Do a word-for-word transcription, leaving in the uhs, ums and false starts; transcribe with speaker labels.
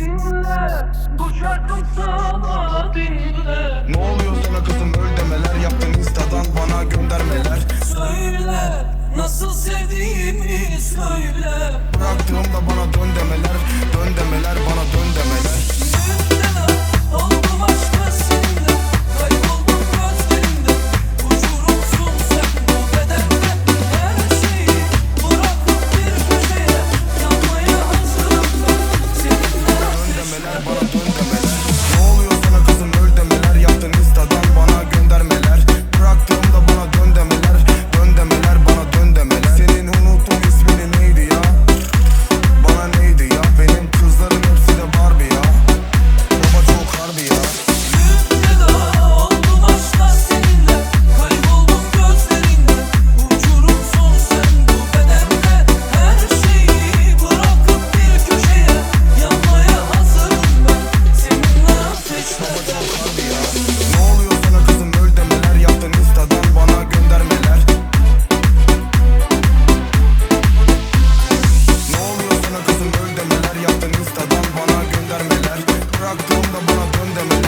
Speaker 1: dinle, bu şarkım sana dinle.
Speaker 2: Ne oluyor sana kızım, öl demeler yaptın instadan bana göndermeler.
Speaker 1: Söyle, nasıl sevdiğimi söyle.
Speaker 2: Bıraktığımda bana dön demeler, dön demeler, bana dön demeler.
Speaker 1: Müptela oldum aşka seninle, kayboldum gözlerinde. Uçurumsun sen bu bedende, her şeyi bırakıp bir köşeye yanmaya hazırım ben seninle.
Speaker 2: Dön demeler, bana dön demeler. Ne oluyor sana kızım, öl demeler yaptın instadan bana göndermeler. Bıraktığımda bana dön demeler, dön demeler, bana dön demeler. Senin unuttuğun ismini neydi ya? Bana neydi ya? Benim kızların hepsi de Barbie ya. Baba çok harbi ya.
Speaker 1: Müptela oldum aşka seninle, kayboldum gözlerinde. Uçurumsun sen bu bedende, her şeyi bırakıp bir köşeye yanmaya hazırım ben seninle ateşlerde.
Speaker 2: Ne oluyor sana kızım, öl demeler yaptın instadan bana göndermeler. Ne oluyor sana kızım, öl demeler yaptın instadan bana göndermeler. Bıraktığımda bana dön demeler.